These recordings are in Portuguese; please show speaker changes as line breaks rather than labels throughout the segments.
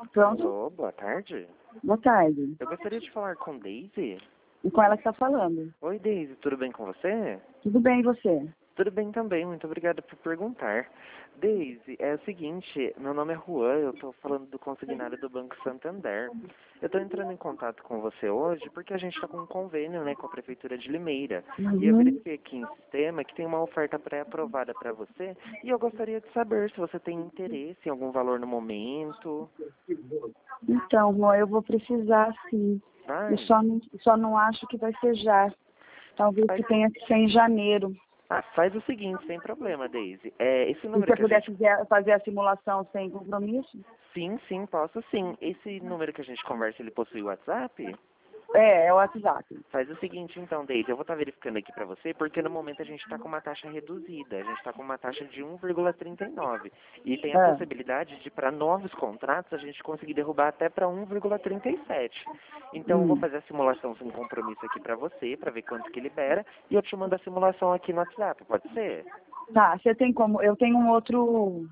Pronto.
Alô, boa tarde.
Boa tarde.
Eu gostaria de falar com Daisy.
E com ela que está falando.
Oi, Daisy, tudo bem com você?
Tudo bem, e você?
Tudo bem também, muito obrigada por perguntar. Daisy, é o seguinte, meu nome é Juan, eu estou falando do consignário do Banco Santander. Eu estou entrando em contato com você hoje porque a gente está com um convênio, né, com a Prefeitura de Limeira. E eu verifiquei aqui em sistema que tem uma oferta pré-aprovada para você e eu gostaria de saber se você tem interesse em algum valor no momento.
Então, Juan, eu vou precisar sim.
Ai,
Eu só não acho que vai ser já. Talvez que tenha que ser em janeiro.
faz o seguinte, sem problema, Daisy. Esse
Se
número
você
que a
puder
gente...
fazer a simulação sem compromisso?
Sim, posso sim. Esse número que a gente conversa, ele possui WhatsApp?
É o WhatsApp.
Faz o seguinte então, Daisy, eu vou estar verificando aqui para você, porque no momento a gente está com uma taxa reduzida, a gente está com uma taxa de 1,39. E tem a
É.
possibilidade de, para novos contratos, a gente conseguir derrubar até para 1,37. Então eu vou fazer a simulação sem compromisso aqui para você, para ver quanto que libera, e eu te mando a simulação aqui no WhatsApp, pode ser?
Tá, você tem como... Eu tenho um outro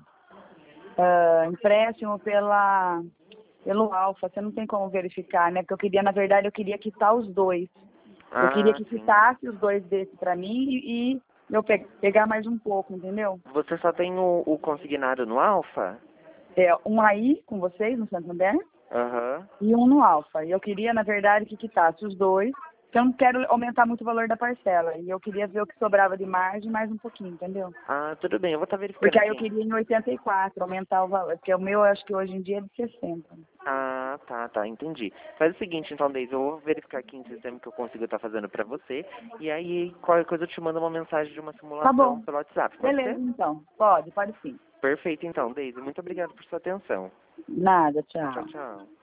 empréstimo pelo Alfa. Você não tem como verificar, né? Porque eu queria, na verdade, eu queria quitar os dois. Eu queria que
Sim.
quitasse os dois desses pra mim e eu pegar mais um pouco, entendeu?
Você só tem o consignado no Alfa?
É, um aí com vocês no Santander
Aham.
e um no Alfa. E eu queria, na verdade, que quitasse os dois, porque eu não quero aumentar muito o valor da parcela. E eu queria ver o que sobrava de margem mais um pouquinho, entendeu?
Tudo bem, eu vou estar verificando
Porque aí eu
aqui.
queria em 84 aumentar o valor, porque o meu eu acho que hoje em dia é de 60.
Tá, entendi. Faz o seguinte, então, Deise, eu vou verificar aqui em sistema que eu consigo estar fazendo pra você, e aí qualquer coisa eu te mando uma mensagem de uma
Tá
simulação
bom.
pelo WhatsApp, pode
Beleza,
ser?
então. Pode sim.
Perfeito, então, Deise, muito obrigado por sua atenção.
Nada,
Tchau,
tchau.
tchau.